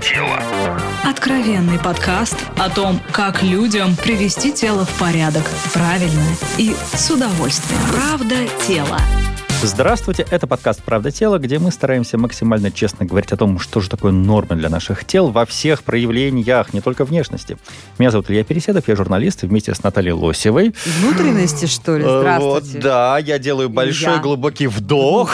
тело». Откровенный подкаст о том, как людям привести тело в порядок правильно и с удовольствием. Правда тела. Здравствуйте, это подкаст «Правда тела», где мы стараемся максимально честно говорить о том, что же такое норма для наших тел во всех проявлениях, не только внешности. Меня зовут Илья Переседов, я журналист, и вместе с Натальей Лосевой. Внутренности, что ли? Здравствуйте. Вот, да, я делаю большой глубокий вдох,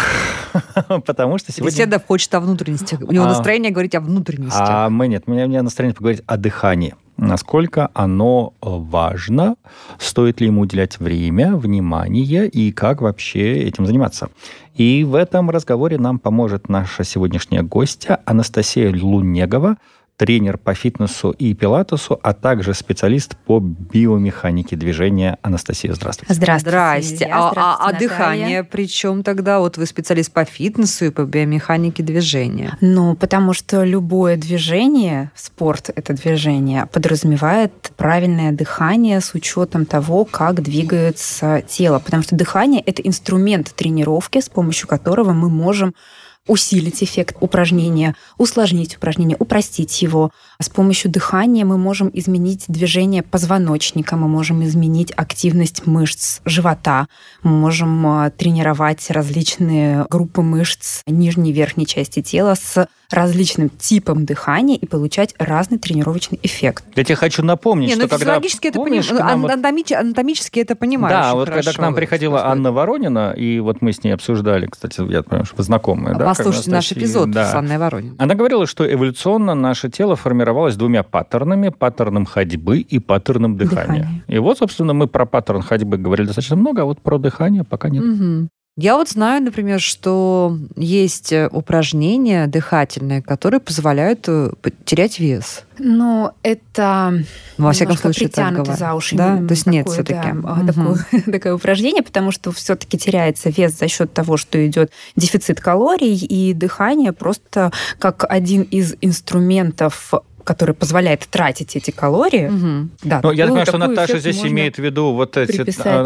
потому что сегодня... Переседов хочет о внутренностях. У него настроение говорить о внутренностях. А мы нет, у меня настроение поговорить о дыхании. Насколько оно важно, стоит ли ему уделять время, внимание и как вообще этим заниматься. И в этом разговоре нам поможет наша сегодняшняя гостья Анастасия Лунегова, тренер по фитнесу и пилатесу, а также специалист по биомеханике движения. Анастасия, здравствуйте. Здрасте. А дыхание при чем тогда? Вот вы специалист по фитнесу и по биомеханике движения. Ну, потому что любое движение, спорт это движение, подразумевает правильное дыхание с учетом того, как двигается тело. Потому что дыхание – это инструмент тренировки, с помощью которого мы можем усилить эффект упражнения, усложнить упражнение, упростить его. С помощью дыхания мы можем изменить движение позвоночника, мы можем изменить активность мышц живота, мы можем тренировать различные группы мышц нижней и верхней части тела с различным типом дыхания и получать разный тренировочный эффект. Я тебе хочу напомнить, что когда... Физиологически это понимаешь, анатомически это понимаешь. Да, вот когда к нам приходила Анна Воронина, и вот мы с ней обсуждали, кстати, я понимаю, что вы знакомые, да? Послушайте наш эпизод с Анной Ворониной. Она говорила, что эволюционно наше тело формировалось двумя паттернами: паттерном ходьбы и паттерном дыхания. И вот, собственно, мы про паттерн ходьбы говорили достаточно много, а вот про дыхание пока нет. Угу. Я вот знаю, например, что есть упражнения дыхательные, которые позволяют терять вес. Но это во всяком случае притянуто за уши. Да? То есть нет все-таки. Такое упражнение, потому что все-таки теряется вес за счет того, что идет дефицит калорий, и дыхание просто как один из инструментов, который позволяет тратить эти калории. Угу. Да, я думаю, что Наташа здесь имеет в виду вот эти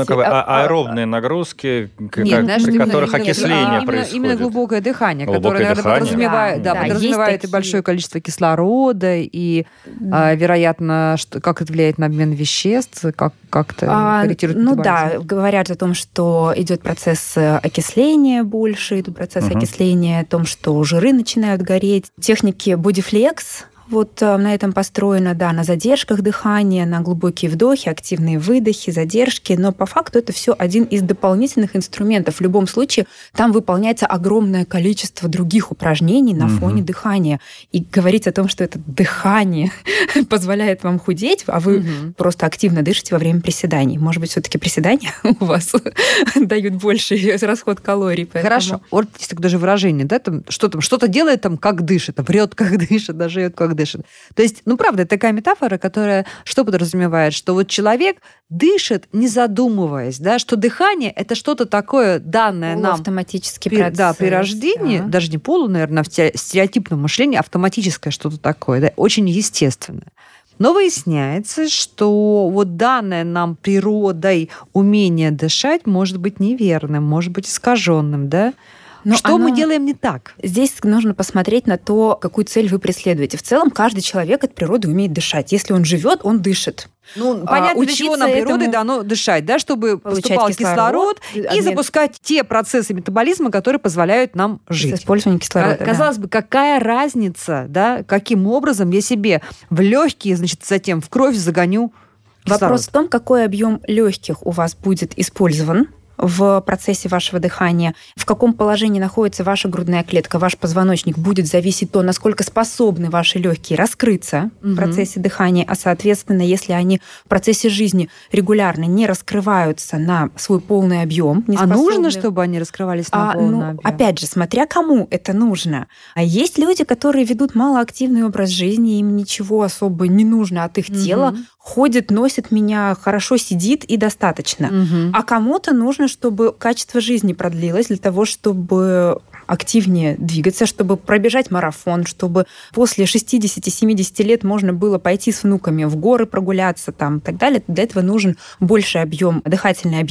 аэробные нагрузки, при которых окисление происходит. Именно глубокое дыхание, которое, наверное, подразумевает и большое количество кислорода, и, вероятно, как это влияет на обмен веществ, как-то корректирует метаболизм. Да, говорят о том, что идет процесс окисления больше, идет процесс окисления, о том, что жиры начинают гореть. Техники Bodyflex, вот на этом построено, да, на задержках дыхания, на глубокие вдохи, активные выдохи, задержки, но по факту это все один из дополнительных инструментов. В любом случае там выполняется огромное количество других упражнений на фоне дыхания. И говорить о том, что это дыхание позволяет вам худеть, а вы просто активно дышите во время приседаний. Может быть, все-таки приседания у вас дают больший расход калорий. Хорошо. Вот есть такое даже выражение, да, там, что-то делает, там, как дышит, врет, как дышит, даже жует, как дышит. То есть, правда, это такая метафора, которая что подразумевает? Что вот человек дышит, не задумываясь, да, что дыхание – это что-то такое данное нам автоматический процесс. Да, при рождении, даже не наверное, в стереотипном мышлении, автоматическое что-то такое, да, очень естественное. Но выясняется, что вот данное нам природой умение дышать может быть неверным, может быть искаженным, да? Но что мы делаем не так? Здесь нужно посмотреть на то, какую цель вы преследуете. В целом, каждый человек от природы умеет дышать. Если он живет, он дышит. Понятно, для чего нам природой дано дышать, да, чтобы поступал кислород и запускать те процессы метаболизма, которые позволяют нам жить. С использованием кислорода. Казалось бы, какая разница, да, каким образом я себе в легкие, затем в кровь загоню кислород? Вопрос в том, какой объем легких у вас будет использован в процессе вашего дыхания, в каком положении находится ваша грудная клетка, ваш позвоночник, будет зависеть то, насколько способны ваши легкие раскрыться в процессе дыхания, а, соответственно, если они в процессе жизни регулярно не раскрываются на свой полный объем, не способны... нужно, чтобы они раскрывались на полный объем? Опять же, смотря кому это нужно. А есть люди, которые ведут малоактивный образ жизни, им ничего особо не нужно от их тела, ходит, носит меня, хорошо сидит и достаточно. А кому-то нужно, чтобы качество жизни продлилось для того, чтобы активнее двигаться, чтобы пробежать марафон, чтобы после 60-70 лет можно было пойти с внуками в горы прогуляться там, и так далее. Для этого нужен больший объем, дыхательный объем.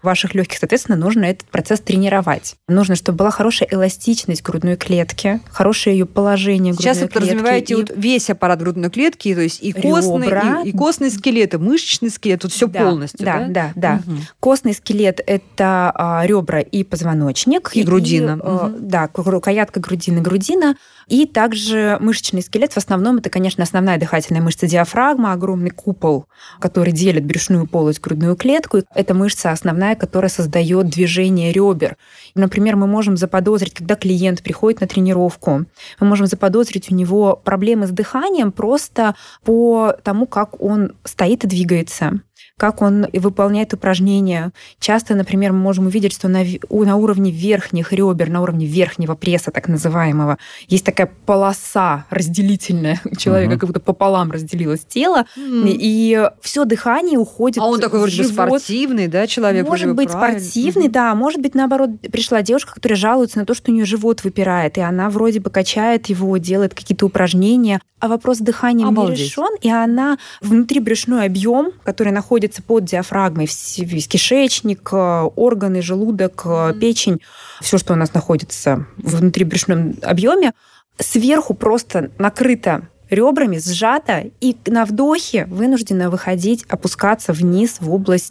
ваших легких, соответственно, нужно этот процесс тренировать. Нужно, чтобы была хорошая эластичность грудной клетки, хорошее ее положение грудной клетки. Сейчас вы подразумеваете вот весь аппарат грудной клетки, то есть и костный скелет, и мышечный скелет, тут все полностью, да? Да. Угу. Костный скелет – это ребра и позвоночник. И грудина. Да, рукоятка грудина. И также мышечный скелет, в основном, это, конечно, основная дыхательная мышца диафрагма, огромный купол, который делит брюшную полость, грудную клетку. Это мышца основная, которая создает движение ребер. Например, мы можем заподозрить, когда клиент приходит на тренировку, мы можем заподозрить у него проблемы с дыханием просто по тому, как он стоит и двигается, как он выполняет упражнения. Часто, например, мы можем увидеть, что на уровне верхних ребер, на уровне верхнего пресса, так называемого, есть такая полоса разделительная. У человека как будто пополам разделилось тело, и все дыхание уходит в живот. А он такой вроде бы спортивный, да, человек? Может быть, спортивный, да. Может быть, наоборот, пришла девушка, которая жалуется на то, что у нее живот выпирает, и она вроде бы качает его, делает какие-то упражнения. А вопрос с дыханием не решен, и она внутрибрюшной объем, который находится под диафрагмой, весь кишечник, органы, желудок, печень, все, что у нас находится в внутрибрюшном объеме, сверху просто накрыто ребрами, сжато, и на вдохе вынуждена выходить, опускаться вниз в область,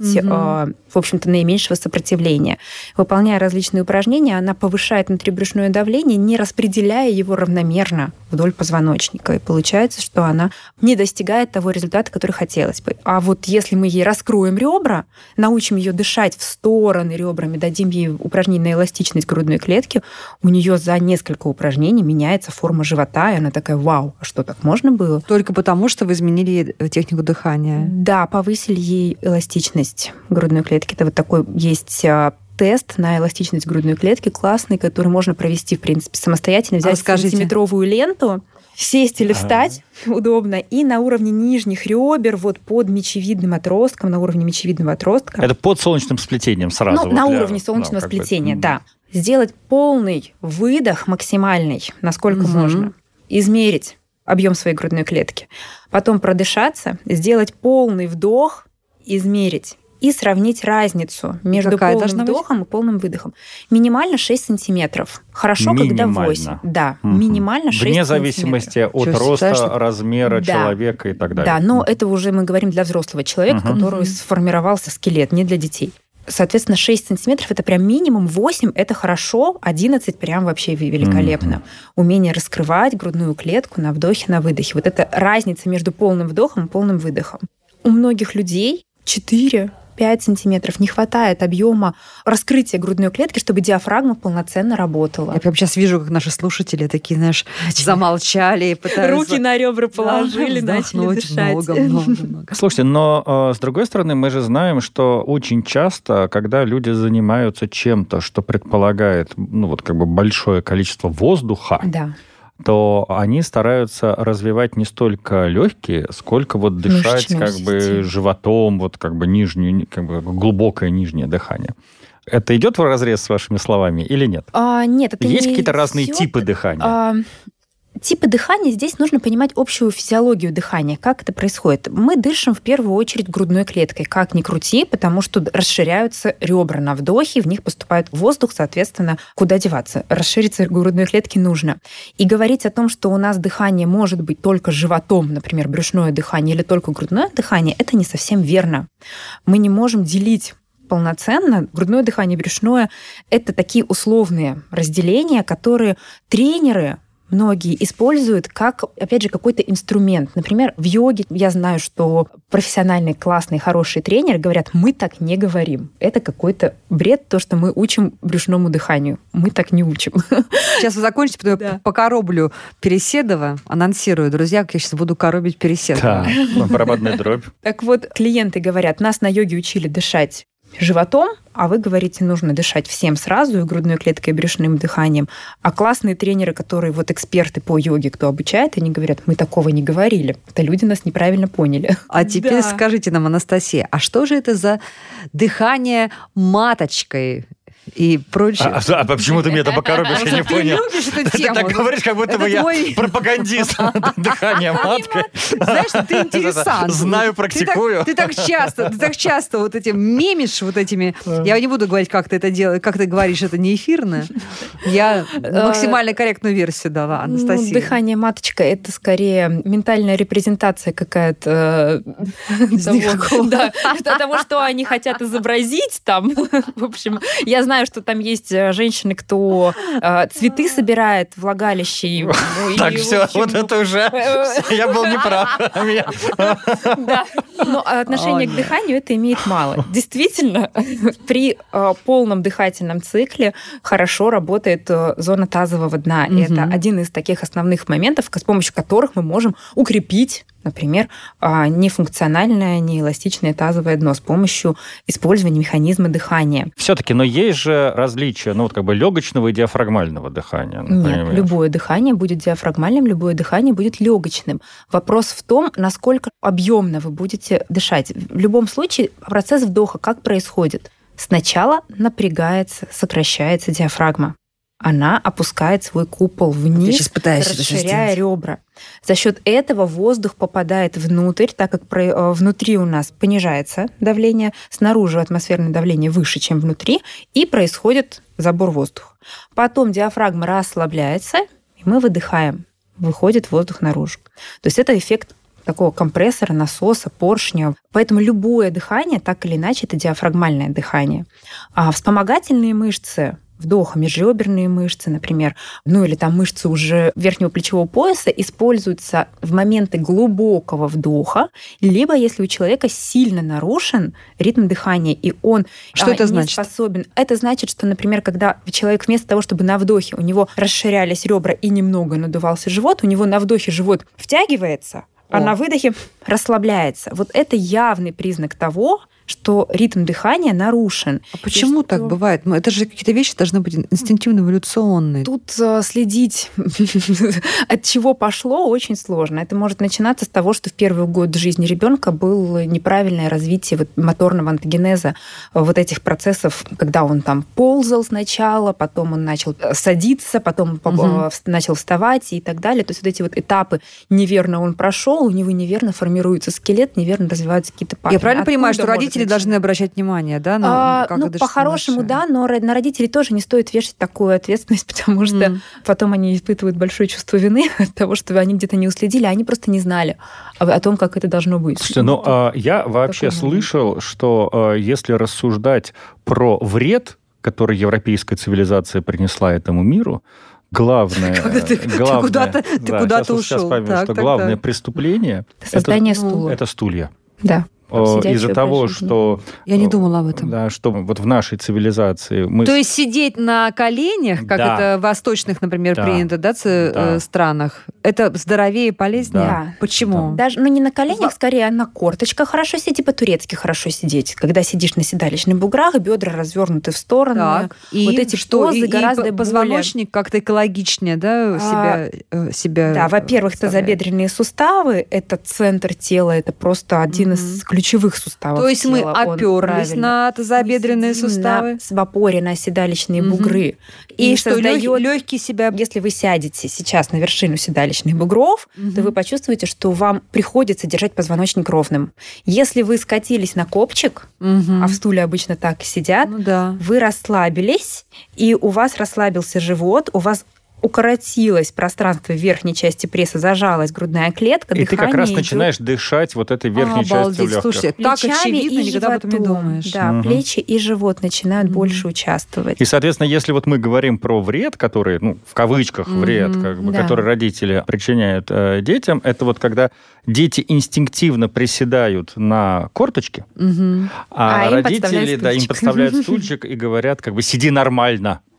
в общем-то, наименьшего сопротивления. Выполняя различные упражнения, она повышает внутрибрюшное давление, не распределяя его равномерно вдоль позвоночника. И получается, что она не достигает того результата, который хотелось бы. А вот если мы ей раскроем ребра, научим ее дышать в стороны ребрами, дадим ей упражнение на эластичность грудной клетки, у нее за несколько упражнений меняется форма живота, и она такая: вау, а что, так можно было? Только потому, что вы изменили технику дыхания. Да, повысили ей эластичность грудной клетки. Это вот такой есть тест на эластичность грудной клетки классный, который можно провести, в принципе, самостоятельно. Взять сантиметровую ленту, сесть или встать удобно, и на уровне нижних ребер, вот под мечевидным отростком, на уровне мечевидного отростка. Это под солнечным сплетением сразу? Ну, вот на уровне солнечного сплетения, да. Сделать полный выдох максимальный, насколько можно. Измерить объем своей грудной клетки. Потом продышаться, сделать полный вдох, измерить. И сравнить разницу между полным вдохом и полным выдохом. Минимально 6 сантиметров. Хорошо, когда 8. Да, минимально 6 сантиметров. Вне зависимости от роста, размера человека и так далее. Да, но это уже мы говорим для взрослого человека, который сформировался скелет, не для детей. Соответственно, 6 сантиметров – это прям минимум, 8 – это хорошо, 11 – прям вообще великолепно. Умение раскрывать грудную клетку на вдохе, на выдохе. Вот это разница между полным вдохом и полным выдохом. У многих людей 4-5 сантиметров не хватает объема раскрытия грудной клетки, чтобы диафрагма полноценно работала. Я прям сейчас вижу, как наши слушатели такие, знаешь, замолчали и пытаются... Руки на ребра положили, начали дышать. Много. Слушайте, но с другой стороны, мы же знаем, что очень часто, когда люди занимаются чем-то, что предполагает, ну, вот как бы большое количество воздуха, то они стараются развивать не столько легкие, сколько вот дышать как бы животом, вот как бы нижнюю, как бы глубокое нижнее дыхание. Это идет вразрез с вашими словами или нет? Нет, это есть не какие-то разные типы дыхания? Типы дыхания, здесь нужно понимать общую физиологию дыхания, как это происходит. Мы дышим в первую очередь грудной клеткой, как ни крути, потому что расширяются ребра на вдохе, в них поступает воздух, соответственно, куда деваться. Расшириться грудной клетки нужно. И говорить о том, что у нас дыхание может быть только животом, например, брюшное дыхание, или только грудное дыхание, это не совсем верно. Мы не можем делить полноценно грудное дыхание, брюшное. Это такие условные разделения, которые тренеры многие используют как, опять же, какой-то инструмент. Например, в йоге я знаю, что профессиональные, классные, хорошие тренеры говорят: мы так не говорим. Это какой-то бред, то, что мы учим брюшному дыханию. Мы так не учим. Сейчас вы закончите, потом я покороблю Переседова, анонсирую. Друзья, как я сейчас буду коробить Переседова. Да, барабанная дробь. Так вот, клиенты говорят: нас на йоге учили дышать животом, а вы говорите, нужно дышать всем сразу, и грудной клеткой, и брюшным дыханием. А классные тренеры, которые вот эксперты по йоге, кто обучает, они говорят: мы такого не говорили. Это люди нас неправильно поняли. А теперь скажите нам, Анастасия, а что же это за дыхание маточкой? и прочее. А почему ты меня это покоробишь? Я не Ты понял. любишь эту Ты тему. так говоришь, как будто бы я твой- пропагандист дыхания маткой. Знаешь, ты интересант. Знаю, практикую. Ты так часто вот этим мемишь вот этими. Я не буду говорить, как ты это делаешь, как ты говоришь, это не эфирно. Я максимально корректную версию дала, Анастасия. Дыхание маточка — это скорее ментальная репрезентация какая-то того, что они хотят изобразить там. В общем, я знаю, что там есть женщины, кто цветы собирает, влагалище. Так, все, вот это уже... Я был неправ. Да. Но отношение к дыханию это имеет мало. Действительно, при полном дыхательном цикле хорошо работает зона тазового дна. И это один из таких основных моментов, с помощью которых мы можем укрепить, например, нефункциональное, неэластичное тазовое дно с помощью использования механизма дыхания. Все-таки, но есть же различия, легочного и диафрагмального дыхания. Нет, любое дыхание будет диафрагмальным, любое дыхание будет легочным. Вопрос в том, насколько объемно вы будете дышать. В любом случае, процесс вдоха как происходит? Сначала напрягается, сокращается диафрагма. Она опускает свой купол вниз, расширяя ребра. За счет этого воздух попадает внутрь, так как внутри у нас понижается давление, снаружи атмосферное давление выше, чем внутри, и происходит забор воздуха. Потом диафрагма расслабляется, и мы выдыхаем. Выходит воздух наружу. То есть это эффект такого компрессора, насоса, поршня. Поэтому любое дыхание, так или иначе, это диафрагмальное дыхание. А вспомогательные мышцы вдоха, межреберные мышцы, например, или там мышцы уже верхнего плечевого пояса используются в моменты глубокого вдоха, либо если у человека сильно нарушен ритм дыхания, и он что это значит? Способен. Это значит, что, например, когда человек вместо того, чтобы на вдохе у него расширялись ребра и немного надувался живот, у него на вдохе живот втягивается, а на выдохе расслабляется. Вот это явный признак того, что ритм дыхания нарушен. А почему так бывает? Это же какие-то вещи должны быть инстинктивно-эволюционные. Тут следить, от чего пошло, очень сложно. Это может начинаться с того, что в первый год жизни ребенка было неправильное развитие моторного антогенеза вот этих процессов, когда он там ползал сначала, потом он начал садиться, потом начал вставать и так далее. То есть вот эти вот этапы неверно он прошел, у него неверно формируется скелет, неверно развиваются какие-то паттерны. Я правильно понимаю, что родители должны обращать внимание, да? По-хорошему, да, но на родителей тоже не стоит вешать такую ответственность, потому что потом они испытывают большое чувство вины от того, что они где-то не уследили, а они просто не знали о том, как это должно быть. Слушайте, я вообще слышал, что если рассуждать про вред, который европейская цивилизация принесла этому миру, главное ушел. Главное преступление создание стула. Это стулья. Да. Из-за того, что... Я не думала об этом. Да, что вот в нашей цивилизации... То есть сидеть на коленях, как это в восточных, например, принято, странах, это здоровее и полезнее? Да. Почему? Даже, не на коленях, скорее, а на корточках хорошо сидеть, по-турецки хорошо сидеть. Когда сидишь на седалищных буграх, бедра развернуты в сторону. Так. И вот эти позы гораздо позвоночник как-то экологичнее, да, себя Да, во-первых, тазобедренные суставы, это центр тела, это просто один из ключевых суставов. То есть мы оперлись на тазобедренные суставы? В опоре на седалищные бугры. И что легкие себя... Если вы сядете сейчас на вершину седалищных бугров, то вы почувствуете, что вам приходится держать позвоночник ровным. Если вы скатились на копчик, а в стуле обычно так и сидят, вы расслабились, и у вас расслабился живот, у вас укоротилось пространство верхней части пресса, зажалась грудная клетка, и ты как раз начинаешь дышать вот этой верхней частью легких. Слушай, так очевидно, никогда об этом не думаешь. Да, плечи и живот начинают больше участвовать. И, соответственно, если вот мы говорим про вред, который, в кавычках вред, который родители причиняют детям, это вот когда дети инстинктивно приседают на корточки, а родители им подставляют стульчик и говорят, сиди нормально.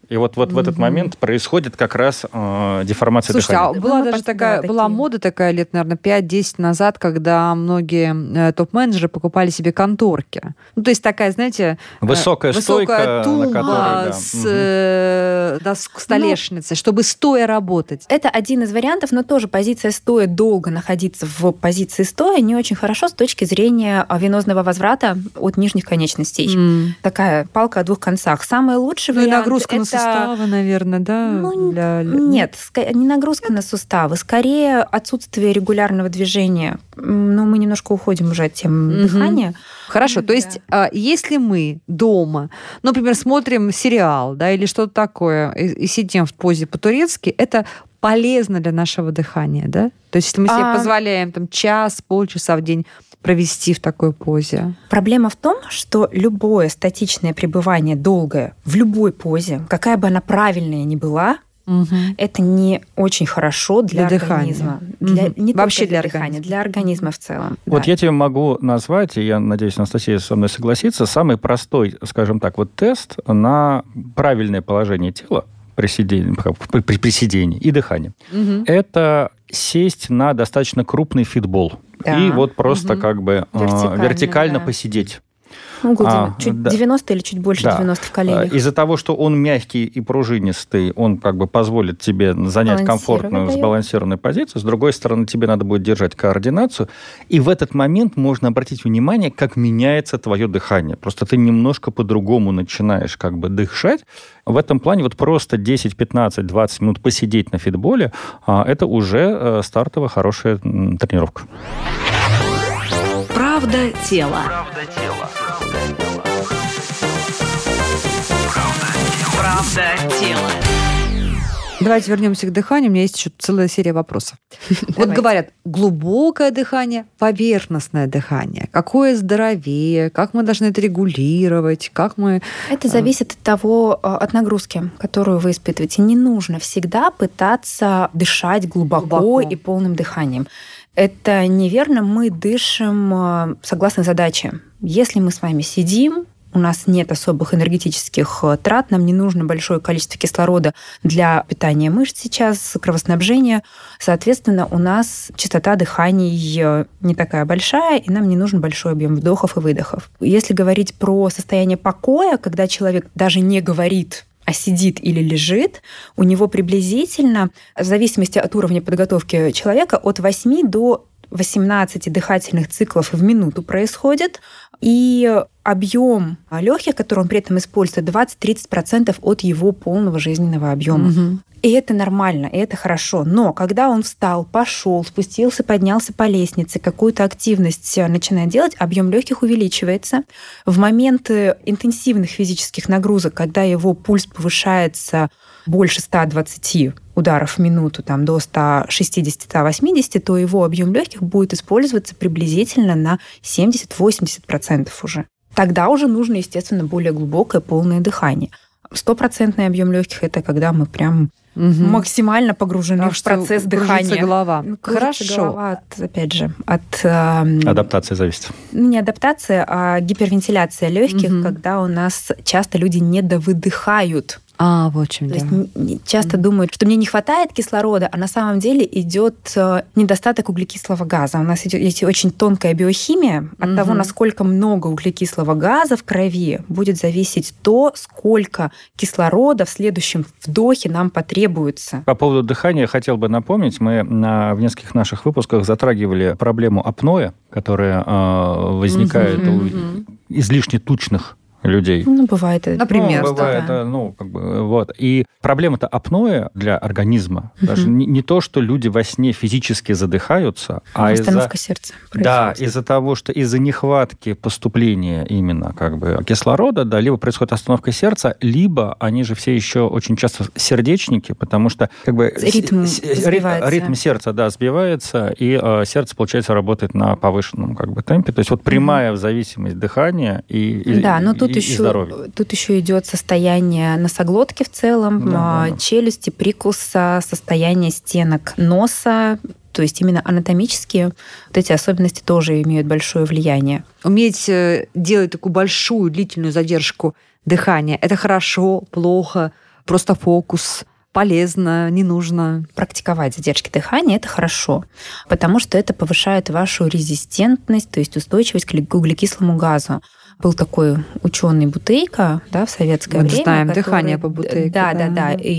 И вот в этот момент происходит как раз деформация дыхания. Слушайте, была даже была мода такая лет, наверное, 5-10 назад, когда многие топ-менеджеры покупали себе конторки. Ну, то есть такая, знаете... Высокая стойка, тумба на которой, с столешницей, чтобы стоя работать. Это один из вариантов, но тоже позиция стоя, долго находиться в позиции стоя не очень хорошо с точки зрения венозного возврата от нижних конечностей. Такая палка о двух концах. Самый лучший вариант... И нагрузка на суставы, наверное, да? Нет, не нагрузка на суставы, скорее отсутствие регулярного движения. Но мы немножко уходим уже от темы дыхания. Хорошо, то есть если мы дома, например, смотрим сериал, да, или что-то такое, и сидим в позе по-турецки, это полезно для нашего дыхания, да? То есть если мы себе позволяем там час, полчаса в день провести в такой позе. Проблема в том, что любое статичное пребывание долгое в любой позе, какая бы она правильная ни была, это не очень хорошо для организма. Не вообще для дыхания, для организма в целом. Вот я тебе могу назвать, и я надеюсь, Анастасия со мной согласится, самый простой, скажем так, вот тест на правильное положение тела при сидении и дыхании. Это сесть на достаточно крупный фитбол. Да. И вот просто как бы вертикально посидеть. Чуть 90 или чуть больше 90 в коленях. Из-за того, что он мягкий и пружинистый, он как бы позволит тебе занять комфортную, сбалансированную позицию. С другой стороны, тебе надо будет держать координацию. И в этот момент можно обратить внимание, как меняется твое дыхание. Просто ты немножко по-другому начинаешь как бы дышать. В этом плане вот просто 10, 15, 20 минут посидеть на фитболе, это уже стартовая хорошая тренировка. Правда тела. Правда тела. Давайте вернемся к дыханию. У меня есть еще целая серия вопросов. Вот говорят, глубокое дыхание, поверхностное дыхание. Какое здоровее? Как мы должны это регулировать? Как мы... Это зависит от того, от нагрузки, которую вы испытываете. Не нужно всегда пытаться дышать глубоко и полным дыханием. Это неверно. Мы дышим согласно задаче. Если мы с вами сидим, у нас нет особых энергетических трат, нам не нужно большое количество кислорода для питания мышц сейчас, кровоснабжения. Соответственно, у нас частота дыханий не такая большая, и нам не нужен большой объем вдохов и выдохов. Если говорить про состояние покоя, когда человек даже не говорит, а сидит или лежит, у него приблизительно, в зависимости от уровня подготовки человека, от 8 до 18 дыхательных циклов в минуту происходит, и объем легких, который он при этом использует, 20-30% от его полного жизненного объема. И это нормально, и это хорошо. Но когда он встал, пошел, спустился, поднялся по лестнице, какую-то активность начинает делать, объем легких увеличивается. В моменты интенсивных физических нагрузок, когда его пульс повышается больше 120 ударов в минуту, там, до 160-180, то его объем легких будет использоваться приблизительно на 70-80% уже. Тогда уже нужно, естественно, более глубокое полное дыхание. 100% объем легких – это когда мы прям максимально погружены в процесс дыхания. Кружится голова. Хорошо. Голова опять же, от... Адаптация зависит. Не адаптация, а гипервентиляция легких, когда у нас часто люди недовыдыхают. Вот в чем дело. То есть часто думают, что мне не хватает кислорода, а на самом деле идет недостаток углекислого газа. У нас есть очень тонкая биохимия. От того, насколько много углекислого газа в крови, будет зависеть то, сколько кислорода в следующем вдохе нам потребуется. По поводу дыхания я хотел бы напомнить, мы в нескольких наших выпусках затрагивали проблему апноэ, которая возникает у излишне тучных людей. Бывает это. Например. Бывает, вот. И проблема-то апноэ для организма. Даже не то, что люди во сне физически задыхаются, а остановка сердца происходит. Да, из-за того, что из-за нехватки поступления именно кислорода, либо происходит остановка сердца, либо они же все еще очень часто сердечники, потому что ритм сердца, сбивается, и сердце, получается, работает на повышенном темпе. То есть вот прямая зависимость дыхания и здоровья. Тут еще идет состояние носоглотки в целом, челюсти, прикуса, состояние стенок носа. То есть именно анатомические вот эти особенности тоже имеют большое влияние. Уметь делать такую большую длительную задержку дыхания – это хорошо, плохо? просто фокус? Полезно, не нужно? Практиковать задержки дыхания – это хорошо, потому что это повышает вашу резистентность, то есть устойчивость к углекислому газу. Был такой ученый Бутейко, в советское время. Знаем дыхание по Бутейко. Да. И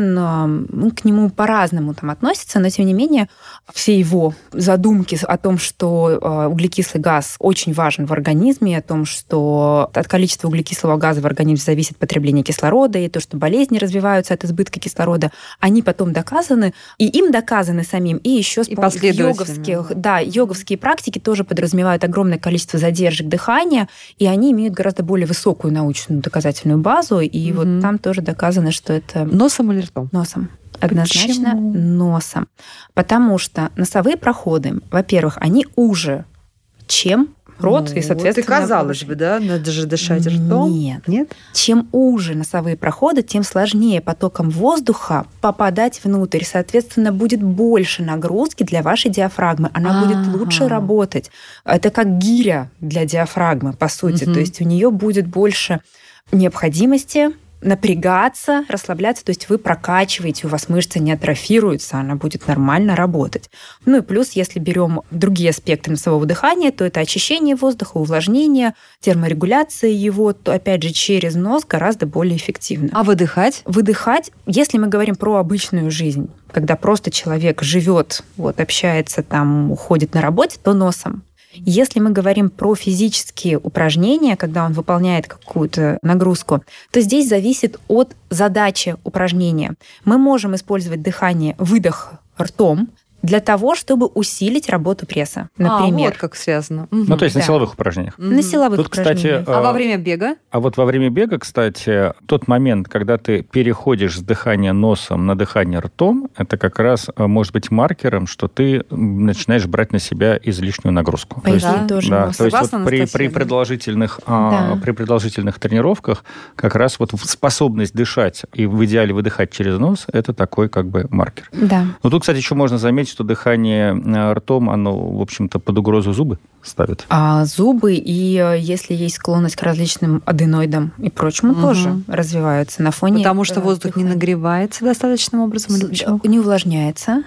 он к нему по-разному относится, но тем не менее все его задумки о том, что углекислый газ очень важен в организме, о том, что от количества углекислого газа в организме зависит потребление кислорода, и то, что болезни развиваются от избытка кислорода, они потом доказаны, и им доказаны самим, и еще с помощью йоговские практики тоже подразумевают огромное количество задержек дыхания, и они имеют гораздо более высокую научную доказательную базу, и вот там тоже доказано, что это... Носом или ртом? Носом. Однозначно носом. Потому что носовые проходы, во-первых, они уже, чем рот, и, соответственно... Это казалось бы, надо же дышать ртом. Нет. Чем уже носовые проходы, тем сложнее потоком воздуха попадать внутрь. Соответственно, будет больше нагрузки для вашей диафрагмы. Она будет лучше работать. Это как гиря для диафрагмы, по сути. То есть у нее будет больше необходимости напрягаться, расслабляться, то есть вы прокачиваете, у вас мышца не атрофируется, она будет нормально работать. Ну и плюс, если берем другие аспекты носового дыхания, то это очищение воздуха, увлажнение, терморегуляция его, то опять же через нос гораздо более эффективно. А выдыхать? Выдыхать, если мы говорим про обычную жизнь, когда просто человек живет, общается там, уходит на работе, то носом. Если мы говорим про физические упражнения, когда он выполняет какую-то нагрузку, то здесь зависит от задачи упражнения. Мы можем использовать дыхание, выдох ртом, для того, чтобы усилить работу пресса, например. Вот как связано. То есть на силовых упражнениях. На силовых упражнениях. Кстати, а во время бега? А вот во время бега, кстати, тот момент, когда ты переходишь с дыхания носом на дыхание ртом, это как раз может быть маркером, что ты начинаешь брать на себя излишнюю нагрузку. По идее, тоже. Да, то есть при продолжительных тренировках как раз способность дышать и в идеале выдыхать через нос, это такой как бы маркер. Да. Но тут, кстати, еще можно заметить, что дыхание ртом, оно, в общем-то, под угрозу зубы ставит. Зубы, и если есть склонность к различным аденоидам и прочему, тоже развиваются на фоне... Потому что воздух не нагревается достаточным образом или почему? Не увлажняется,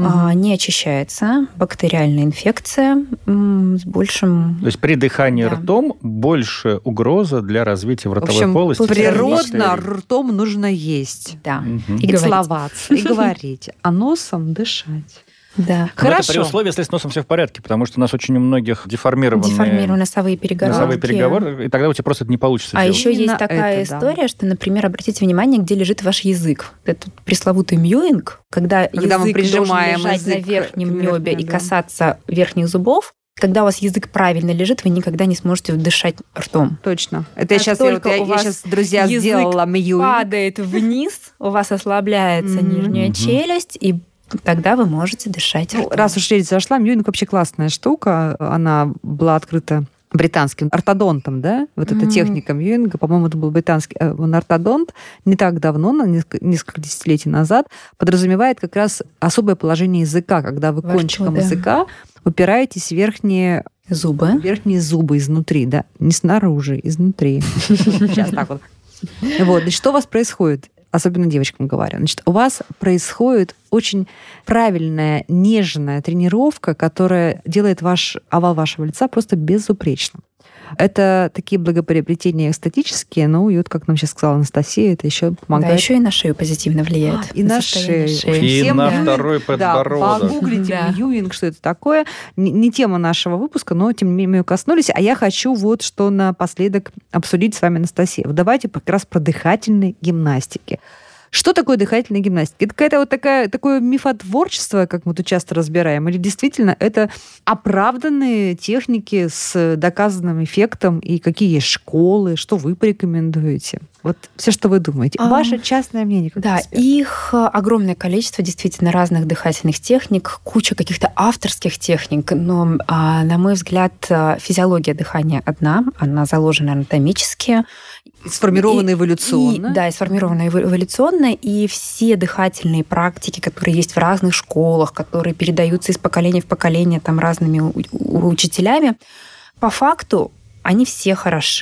не очищается, бактериальная инфекция с большим... То есть при дыхании ртом больше угроза для развития в ротовой полости. Природно ртом нужно есть. Да. И целоваться, и говорить, а носом дышать. Да. Хорошо. Это при условии, если с носом все в порядке, потому что у нас очень у многих деформированные носовые перегородки. И тогда у тебя просто это не получится делать. еще есть такая история, что, например, обратите внимание, где лежит ваш язык. Это пресловутый мьюинг, когда язык мы прижимаем должен лежать на верхнем небе и касаться верхних зубов. Когда у вас язык правильно лежит, вы никогда не сможете дышать ртом. Точно. Это я сейчас, друзья, сделала мьюинг. Падает вниз, у вас ослабляется нижняя челюсть, и тогда вы можете дышать ртом. Раз уж речь зашла, мьюинг вообще классная штука. Она была открыта британским ортодонтом, да? Вот эта техника мьюинга, по-моему, это был британский ортодонт, не так давно, несколько десятилетий назад, подразумевает как раз особое положение языка, когда вы кончиком языка упираетесь в верхние зубы изнутри, да, не снаружи, изнутри. Сейчас так вот. И что у вас происходит? Особенно девочкам говорю. Значит, у вас происходит очень правильная, нежная тренировка, которая делает овал вашего лица просто безупречным. Это такие благоприобретения эстетические, и как нам сейчас сказала Анастасия, это еще помогает. Да, еще и на шею позитивно влияет. И на шею. И на второй подбородок. Погуглите мьюинг, что это такое. Не тема нашего выпуска, но тем не менее мы ее коснулись. А я хочу что напоследок обсудить с вами, Анастасия. Давайте как раз про дыхательные гимнастики. Что такое дыхательная гимнастика? Это какое-то такое мифотворчество, как мы тут часто разбираем, или действительно это оправданные техники с доказанным эффектом, и какие есть школы, что вы порекомендуете? Вот все, что вы думаете. Ваше частное мнение. Да, их огромное количество действительно разных дыхательных техник, куча каких-то авторских техник, но, на мой взгляд, физиология дыхания одна, она заложена анатомически. Сформирована эволюционно. Да, сформирована эволюционно, и все дыхательные практики, которые есть в разных школах, которые передаются из поколения в поколение там разными учителями, по факту они все хороши.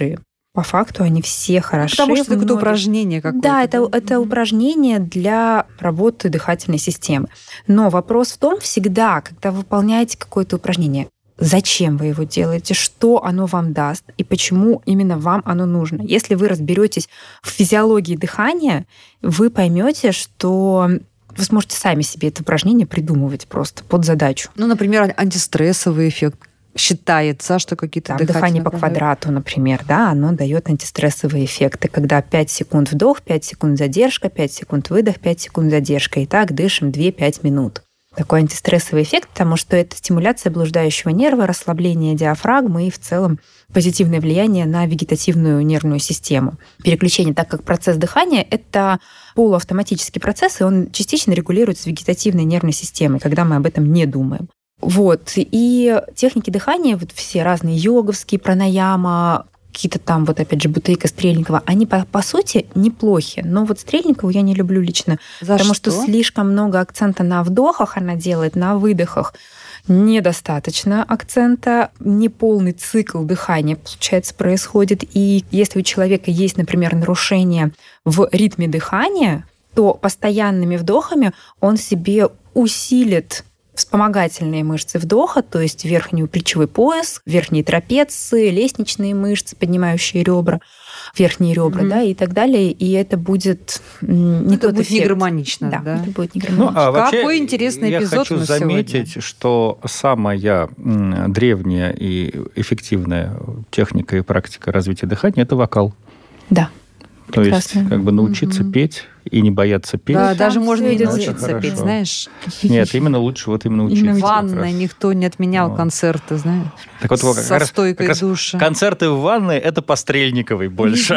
по факту они все хороши. Потому что это упражнение какое-то. Да, это упражнение для работы дыхательной системы. Но вопрос в том всегда, когда вы выполняете какое-то упражнение, зачем вы его делаете, что оно вам даст и почему именно вам оно нужно. Если вы разберетесь в физиологии дыхания, вы поймете, что вы сможете сами себе это упражнение придумывать просто под задачу. Ну, например, антистрессовый эффект. Считается, что какие-то дыхание по квадрату, например, да, оно дает антистрессовые эффекты, когда 5 секунд вдох, 5 секунд задержка, 5 секунд выдох, 5 секунд задержка. И так дышим 2-5 минут. Такой антистрессовый эффект, потому что это стимуляция блуждающего нерва, расслабление диафрагмы и в целом позитивное влияние на вегетативную нервную систему. Переключение, так как процесс дыхания — это полуавтоматический процесс, и он частично регулируется вегетативной нервной системой, когда мы об этом не думаем. Вот. И техники дыхания, вот все разные йоговские, пранаяма, какие-то там, вот опять же, Бутейко, Стрельникова, они по сути неплохи. Но вот Стрельникову я не люблю лично, потому что слишком много акцента на вдохах она делает, на выдохах. Недостаточно акцента, неполный цикл дыхания, получается, происходит. И если у человека есть, например, нарушение в ритме дыхания, то постоянными вдохами он себе усилит вспомогательные мышцы вдоха, то есть верхний плечевой пояс, верхние трапеции, лестничные мышцы, поднимающие ребра, верхние ребра, да, и так далее. И это будет не тот эффект. Не гармонично, да? Это будет не гармонично. Ну, а вообще, какой интересный эпизод я хочу заметить, сегодня. что самая древняя и эффективная техника и практика развития дыхания – это вокал. Да. То есть, как бы научиться петь и не бояться петь. Да, даже можно не идет научиться хорошо. петь, знаешь. Нет, именно лучше вот именно учиться. В ванной никто не отменял концерты, знаешь. Так вот, со стойкой души. Концерты в ванной – это по Стрельниковой больше.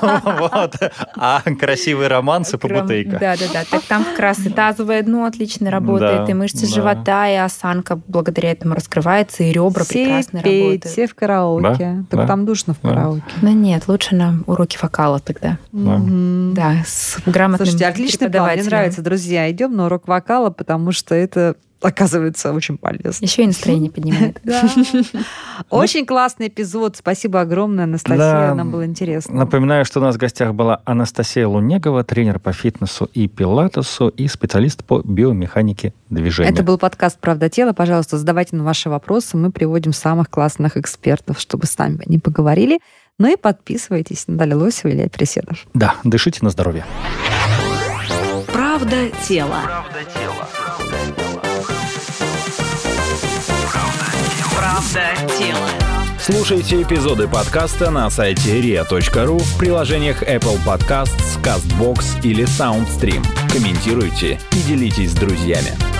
А красивые романсы по Бутейко. Да. Так там как раз и тазовое дно отлично работает, и мышцы живота, и осанка благодаря этому раскрывается, и ребра прекрасно работают. Все в караоке. Так там душно в караоке. Ну нет, лучше на уроки вокала тогда. Да, с грамотным Слушайте, отличный план. Мне нравится, друзья. Идем на урок вокала, потому что это, оказывается, очень полезно. Еще и настроение поднимает. Очень классный эпизод. Спасибо огромное, Анастасия. Нам было интересно. Напоминаю, что у нас в гостях была Анастасия Лунегова, тренер по фитнесу и пилатесу и специалист по биомеханике движения. Это был подкаст «Правда тела». Пожалуйста, задавайте нам ваши вопросы. Мы приводим самых классных экспертов, чтобы с нами они поговорили. Ну и подписывайтесь на Наталью Лосеву и Илья Преседов. Да, дышите на здоровье. Правда тела. Правда тела. Слушайте эпизоды подкаста на сайте ria.ru, в приложениях Apple Podcasts, CastBox или SoundStream. Комментируйте и делитесь с друзьями.